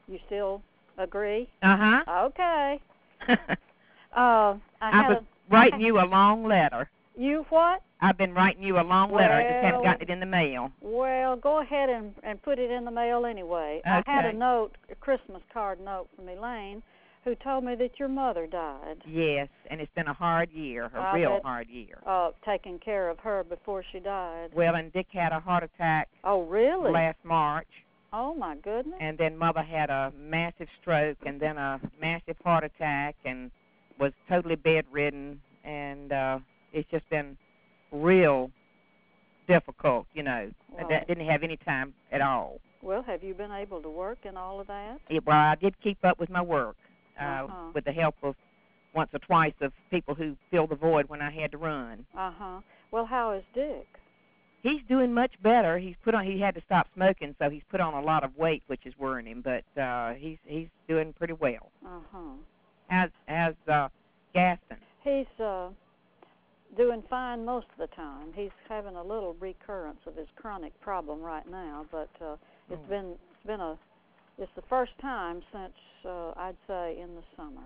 You still agree? Uh-huh. Okay. I was writing you a long letter. You what? I've been writing you a long letter. I just haven't gotten it in the mail. Well, go ahead and put it in the mail anyway. Okay. I had a Christmas card note from Elaine, who told me that your mother died. Yes, and it's been a hard year, real hard year. Taking care of her before she died. Well, and Dick had a heart attack. Oh, really? Last March. Oh, my goodness. And then Mother had a massive stroke and then a massive heart attack and was totally bedridden, and it's just been real difficult, you know. Well, I didn't have any time at all. Well, have you been able to work and all of that? Well, I did keep up with my work with the help of once or twice of people who filled the void when I had to run. Well, how is Dick? He's doing much better. He had to stop smoking, so he's put on a lot of weight, which is worrying him. But he's doing pretty well. How's Gaston? He's doing fine most of the time. He's having a little recurrence of his chronic problem right now, but it's the first time since I'd say in the summer.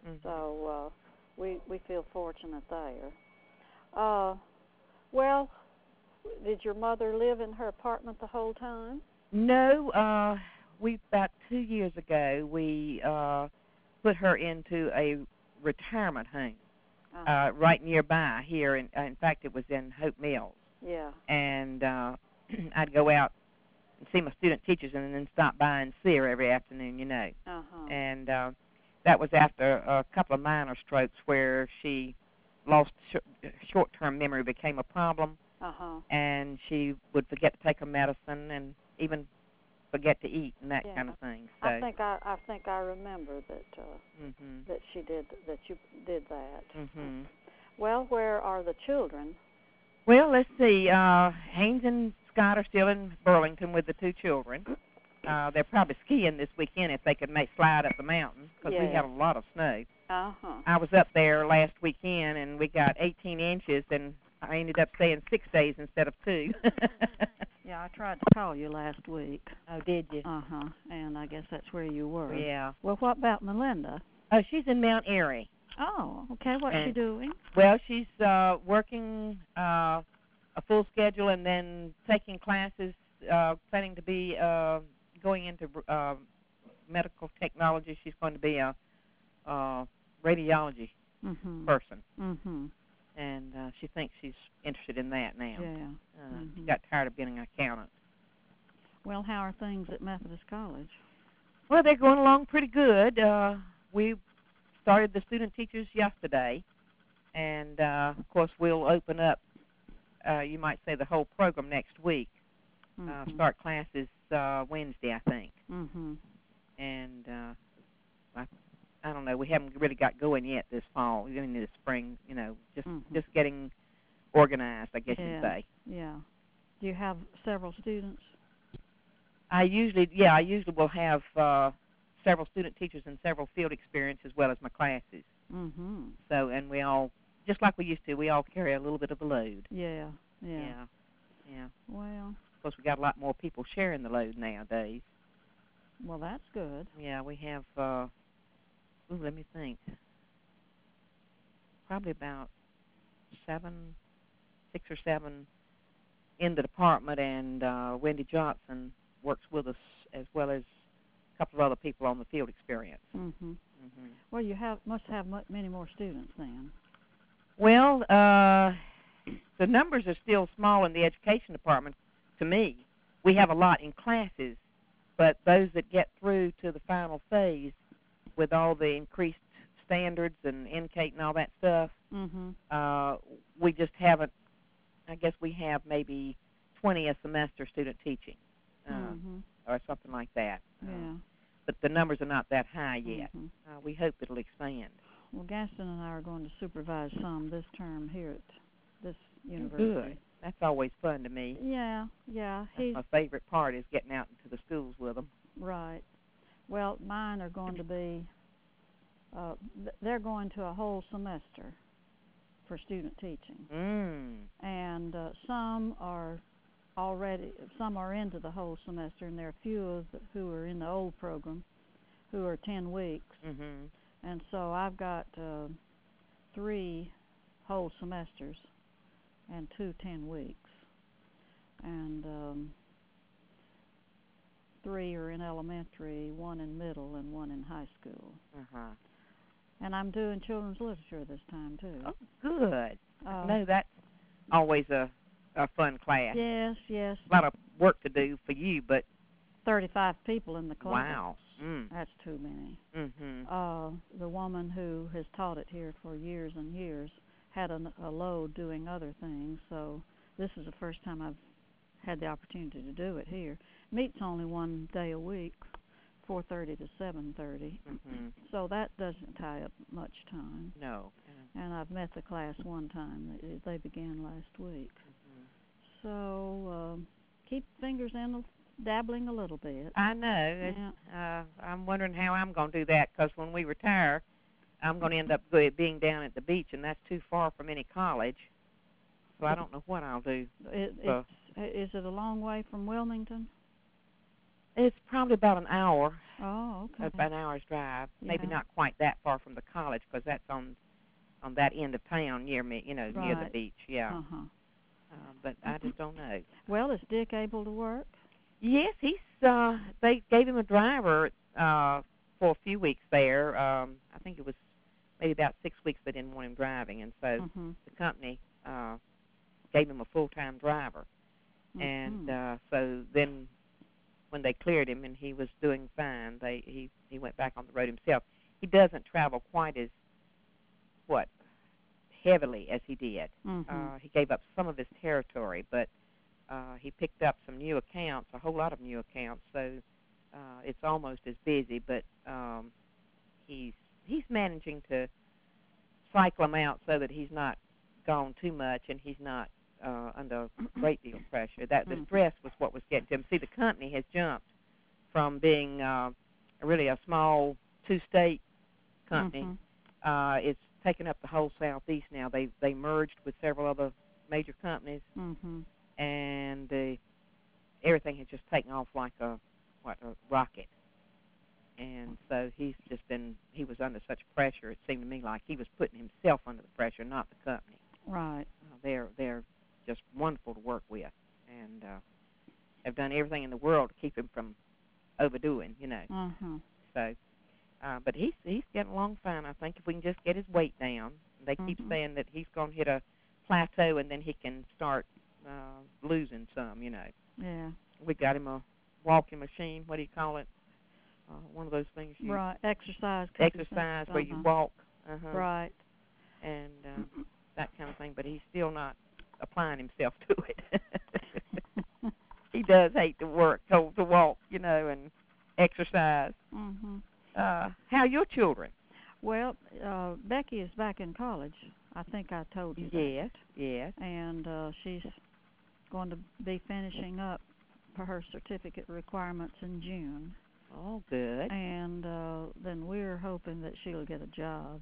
So we feel fortunate there. Well, did your mother live in her apartment the whole time? No, about 2 years ago we put her into a retirement home right nearby here. In fact, it was in Hope Mills. Yeah. And I'd go out and see my student teachers and then stop by and see her every afternoon, you know. And that was after a couple of minor strokes where she lost short-term memory became a problem. And she would forget to take her medicine and even forget to eat and that kind of thing. So I think I remember that she did that. You did that. Well, where are the children? Well, let's see. Haynes and Scott are still in Burlington with the two children. They're probably skiing this weekend if they could slide up the mountain because we had a lot of snow. I was up there last weekend and we got 18 inches and I ended up staying 6 days instead of 2. Yeah, I tried to call you last week. Oh, did you? And I guess that's where you were. Yeah. Well, what about Melinda? Oh, she's in Mount Airy. Oh, okay. What's she doing? Well, she's working a full schedule and then taking classes, planning to be going into medical technology. She's going to be a radiology person. And she thinks she's interested in that now. Yeah. She got tired of being an accountant. Well, how are things at Methodist College? Well, they're going along pretty good. We started the student teachers yesterday, and, of course, we'll open up, you might say, the whole program next week. Start classes Wednesday, I think. And I don't know. We haven't really got going yet this fall. We're going to the spring, you know, just getting organized, I guess you'd say. Yeah. Do you have several students? I usually will have several student teachers and several field experience as well as my classes. So, and we all, just like we used to, we all carry a little bit of the load. Yeah. Well. Of course, we got a lot more people sharing the load nowadays. Well, that's good. Yeah, we have, let me think, probably about 6 or 7 in the department, and Wendy Johnson works with us as well as a couple of other people on the field experience. Well, you must have many more students then. Well, the numbers are still small in the education department. To me, we have a lot in classes, but those that get through to the final phase with all the increased standards and intake and all that stuff, we just haven't. I guess we have maybe 20 a semester student teaching, or something like that. But the numbers are not that high yet. We hope it'll expand. Well, Gaston and I are going to supervise some this term here at this university. Good. That's always fun to me. Yeah. That's my favorite part is getting out into the schools with them. Right. Well, mine are going to be, they're going to a whole semester for student teaching. And some are into the whole semester, and there are a few who are in the old program who are 10 weeks. Mhm. And so I've got 3 whole semesters and 2 10 weeks. And 3 are in elementary, 1 in middle, and 1 in high school. Uh-huh. And I'm doing children's literature this time, too. Oh, good. No, that's always a fun class. Yes, yes. A lot of work to do for you, but 35 people in the class. wow. That's too many. Mhm. The woman who has taught it here for years and years had a load doing other things, so this is the first time I've had the opportunity to do it here. Meet's only 1 day a week, 4:30 to 7:30, so that doesn't tie up much time. No. And I've met the class one time. They began last week. So keep fingers in, dabbling a little bit. I know. Yeah. I'm wondering how I'm going to do that, because when we retire, I'm going to end up being down at the beach, and that's too far from any college. So I don't know what I'll do. Is it a long way from Wilmington? It's probably about an hour. Oh, okay. About an hour's drive. Yeah. Maybe not quite that far from the college, because that's on that end of town near me, near the beach. Yeah. Uh-huh. But I just don't know. Well, is Dick able to work? Yes, they gave him a driver for a few weeks there. I think it was maybe about 6 weeks they didn't want him driving, and so the company gave him a full-time driver. And so then when they cleared him and he was doing fine, he went back on the road himself. He doesn't travel quite as heavily as he did. He gave up some of his territory, but he picked up some new accounts, a whole lot of new accounts, so it's almost as busy, but he's managing to cycle them out so that he's not gone too much and he's not under a great deal of pressure. The stress was what was getting to him. See, the company has jumped from being really a small 2-state company. It's taken up the whole Southeast now. They merged with several other major companies, and everything has just taken off like a rocket. And so he was under such pressure, it seemed to me like he was putting himself under the pressure, not the company. Right. They're just wonderful to work with, and have done everything in the world to keep him from overdoing, So, but he's getting along fine, I think, if we can just get his weight down. They keep saying that he's going to hit a plateau and then he can start losing some, Yeah. We got him a walking machine. What do you call it? One of those things. Right. Exercise where you walk. Right. And that kind of thing. But he's still not applying himself to it. He does hate to walk, and exercise. How are your children? Well, Becky is back in college. I think I told you that. Yes. And she's going to be finishing up for her certificate requirements in June. Oh, good. And then we're hoping that she'll get a job.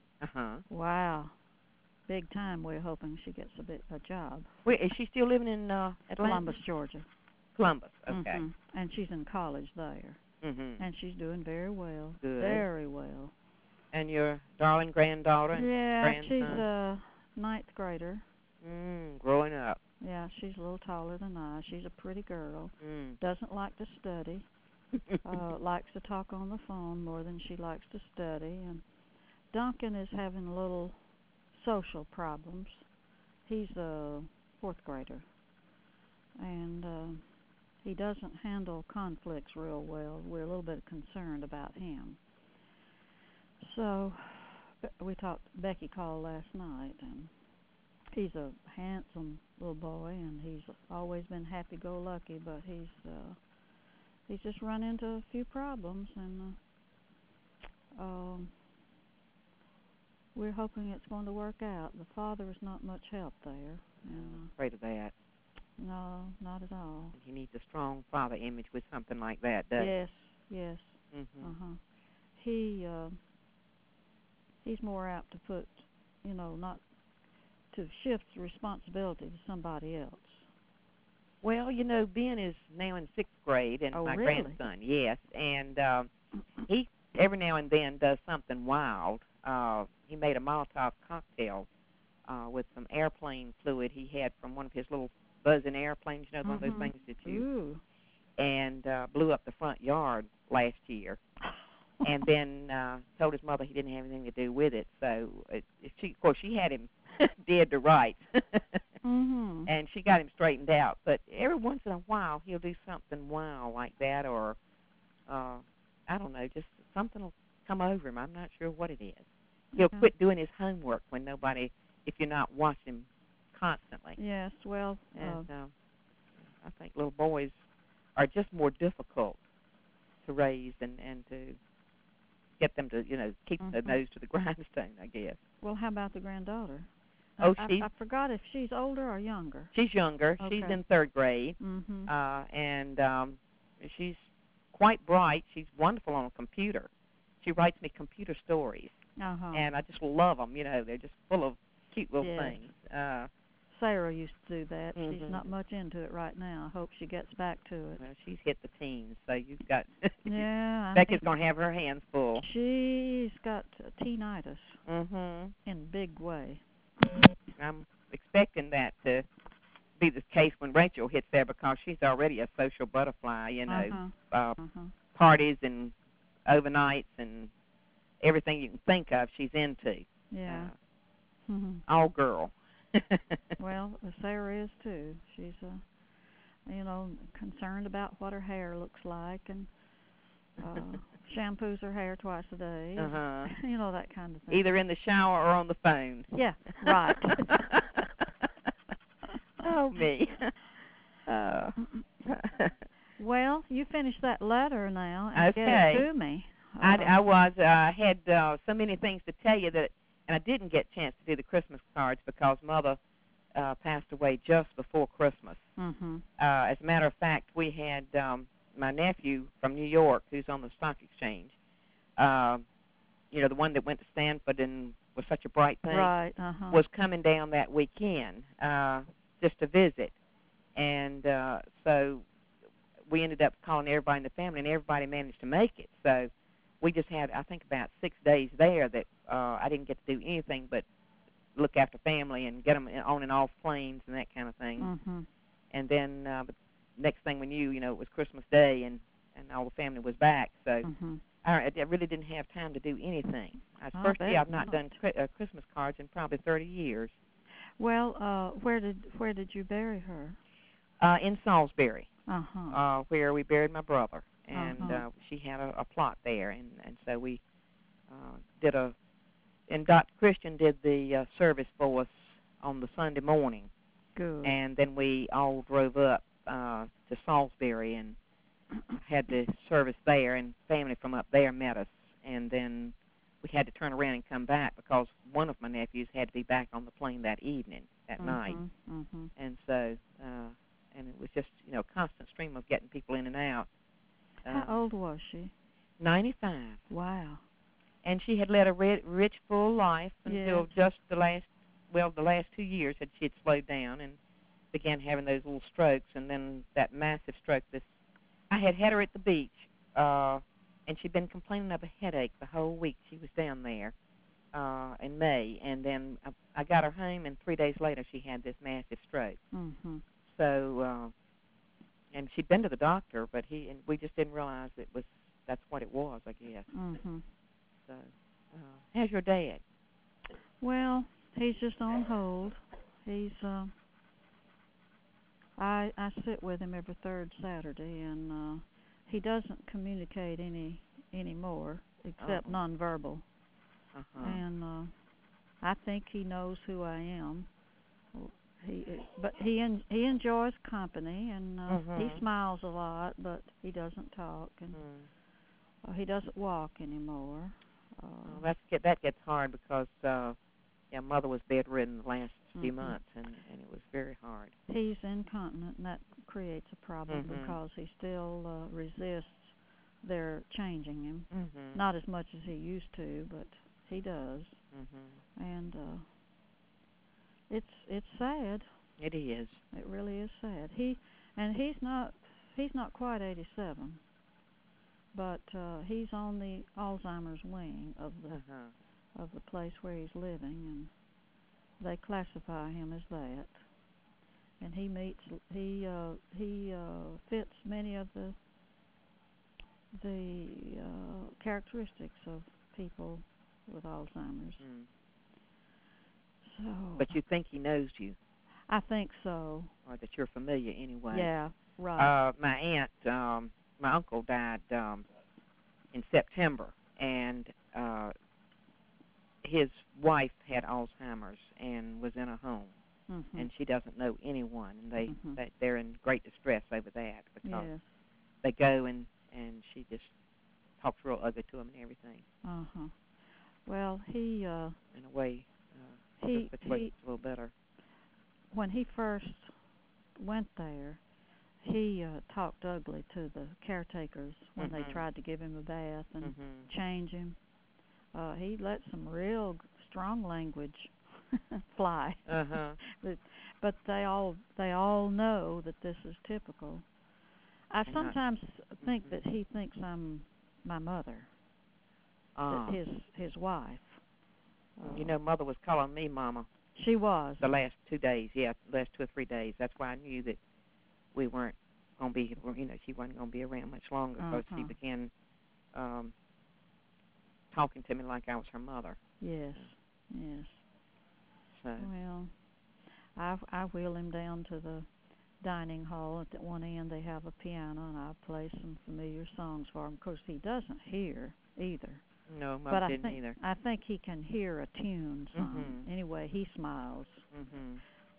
Wow. Big time we're hoping she gets a job. Wait, is she still living in Atlanta? Columbus, Georgia. Columbus, okay. And she's in college there. And she's doing very well. Good. Very well. And your darling granddaughter and grandson? She's a 9th grader. Growing up. Yeah, she's a little taller than I. She's a pretty girl. Doesn't like to study. Likes to talk on the phone more than she likes to study. And Duncan is having a little social problems. He's a 4th grader. And he doesn't handle conflicts real well. We're a little bit concerned about him. So Becky called last night, and he's a handsome little boy, and he's always been happy-go-lucky, but he's just run into a few problems, and we're hoping it's going to work out. The father is not much help there. I'm afraid of that. No, not at all. He needs a strong father image with something like that, doesn't he? Yes. He's more apt to put, not to shift the responsibility to somebody else. Well, Ben is now in 6th grade, and my really? grandson, yes, and he every now and then does something wild. He made a Molotov cocktail with some airplane fluid he had from one of his little buzzing airplanes, you know, one of those things that you, Ooh. and blew up the front yard last year. And then told his mother he didn't have anything to do with it. So, of course, she had him dead to rights. And she got him straightened out. But every once in a while, he'll do something wild like that, or, I don't know, just something will come over him. I'm not sure what it is. He'll quit doing his homework when nobody, if you're not watching him constantly. Yes, well. And I think little boys are just more difficult to raise and to get them to, you know, keep their nose to the grindstone, I guess. Well, how about the granddaughter? Oh, I forgot if she's older or younger. She's younger. Okay. She's in 3rd grade, and she's quite bright. She's wonderful on a computer. She writes me computer stories, and I just love them. You know, they're just full of cute little things. Sarah used to do that. She's not much into it right now. I hope she gets back to it. Well, she's hit the teens, so you've got yeah. Becky's going to have her hands full. She's got teenitis in big way. I'm expecting that to be the case when Rachel hits there because she's already a social butterfly, you know, parties and overnights and everything you can think of she's into. Yeah. All girl. Well, Sarah is too. She's, you know, concerned about what her hair looks like and shampoos her hair twice a day. You know, that kind of thing. Either in the shower or on the phone. Yeah, right. Oh, me. Well, you finished that letter now and okay. get it to me. I had so many things to tell you that, and I didn't get a chance to do the Christmas cards because Mother passed away just before Christmas. As a matter of fact, we had my nephew from New York, who's on the stock exchange, you know, the one that went to Stanford and was such a bright thing, was coming down that weekend just to visit. And so we ended up calling everybody in the family, and everybody managed to make it. So we just had, I think, about 6 days there that I didn't get to do anything but look after family and get them on and off planes and that kind of thing. And then but next thing we knew, you know, it was Christmas Day and all the family was back. So I really didn't have time to do anything. It's the first year I've not done Christmas cards in probably 30 years. Well, where did you bury her? In Salisbury, where we buried my brother. And she had a plot there, and so we did and Dr. Christian did the service for us on the Sunday morning. Good. And then we all drove up to Salisbury and had the service there, and family from up there met us. And then we had to turn around and come back because one of my nephews had to be back on the plane that evening, that night. And so, and it was just, you know, a constant stream of getting people in and out. How old was she? 95. Wow. And she had led a rich, full life until just the last 2 years she had slowed down and began having those little strokes, and then that massive stroke. I had her at the beach, and she'd been complaining of a headache the whole week she was down there in May, and then I got her home, and 3 days later she had this massive stroke. So, and she'd been to the doctor, but we just didn't realize that's what it was, I guess. So, how's your dad? Well, he's just on hold. He's I sit with him every third Saturday, and he doesn't communicate anymore except nonverbal. And I think he knows who I am. But he enjoys company, and he smiles a lot, but he doesn't talk, and he doesn't walk anymore. That gets hard because Mother was bedridden the last few months, and it was very hard. He's incontinent, and that creates a problem because he still resists their changing him. Not as much as he used to, but he does. And it's sad. It is. It really is sad. He's not quite 87. but he's on the Alzheimer's wing of the place where he's living, and they classify him as that. And he fits many of the characteristics of people with Alzheimer's. Mm. So. But you think he knows you? I think so. Or that you're familiar anyway? Yeah, right. My aunt, my uncle died in September, and his wife had Alzheimer's and was in a home, and she doesn't know anyone, and they're in great distress over that because they go and she just talks real ugly to them and everything. Well, he in a way, the situation's a little better. When he first went there, he talked ugly to the caretakers when they tried to give him a bath and change him. He let some real strong language fly. But they all know that this is typical. I sometimes think that he thinks I'm my mother, his wife. You know, Mother was calling me Mama. She was. The last 2 days, the last 2 or 3 days. That's why I knew that we weren't going to be, she wasn't going to be around much longer because she began talking to me like I was her mother. Yes. So. Well, I wheel him down to the dining hall. At one end they have a piano, and I play some familiar songs for him. Of course, he doesn't hear either. No, Mother didn't either. I think he can hear a tune sung. Anyway, he smiles. And,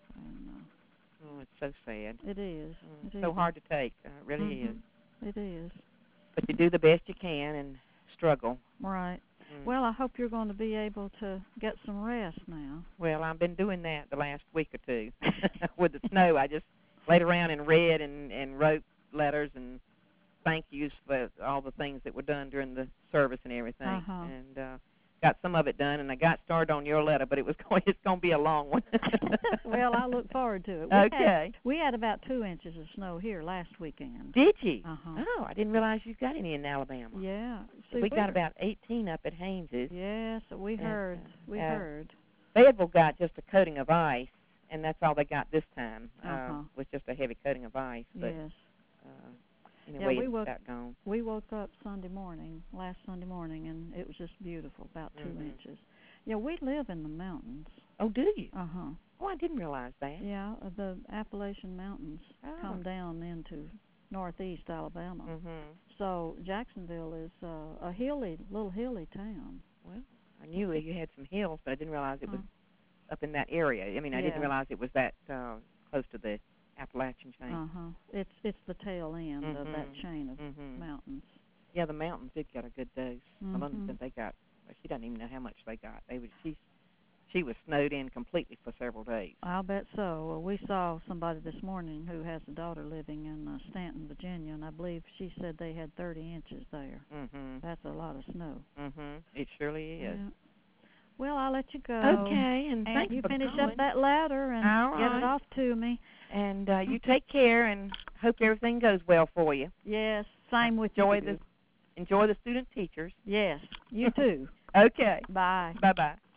oh, it's so sad. It is. It's so hard to take. It really is. It is. But you do the best you can and struggle. Right. Well, I hope you're going to be able to get some rest now. Well, I've been doing that the last week or two. With the snow, I just laid around and read and wrote letters and thank yous for all the things that were done during the service and everything. And got some of it done, and I got started on your letter, but it's going to be a long one. Well, I look forward to it. We had about 2 inches of snow here last weekend. Did you? Oh, I didn't realize you got any in Alabama. Yeah. We got about 18 up at Haynes's. Yes, we heard. Fayetteville got just a coating of ice, and that's all they got this time. Was just a heavy coating of ice. But, anyway, it's about gone. We woke up last Sunday morning, and it was just beautiful, about 2 inches. Yeah, we live in the mountains. Oh, do you? Oh, I didn't realize that. Yeah, the Appalachian Mountains come down into northeast Alabama. So Jacksonville is a little hilly town. Well, I knew you had some hills, but I didn't realize it was up in that area. I mean, I didn't realize it was that close to the Appalachian chain. It's the tail end of that chain of mountains. Yeah, the mountains did get a good dose. Melinda said they got. She doesn't even know how much they got. She was snowed in completely for several days. I'll bet so. Well, we saw somebody this morning who has a daughter living in Stanton, Virginia, and I believe she said they had 30 inches there. That's a lot of snow. It surely is. Yeah. Well, I'll let you go. Okay, and thanks you for finish calling. Up that ladder and get it off to me. And you take care, and hope everything goes well for you. Yes, same with you. Enjoy Enjoy the student teachers. Yes, you too. Okay. Bye. Bye-bye.